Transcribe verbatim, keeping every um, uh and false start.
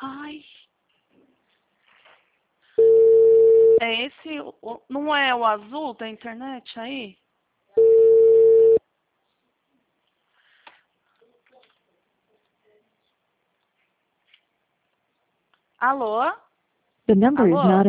Ai. É esse, o- não é o azul da internet aí? Alô? The number is Alô? not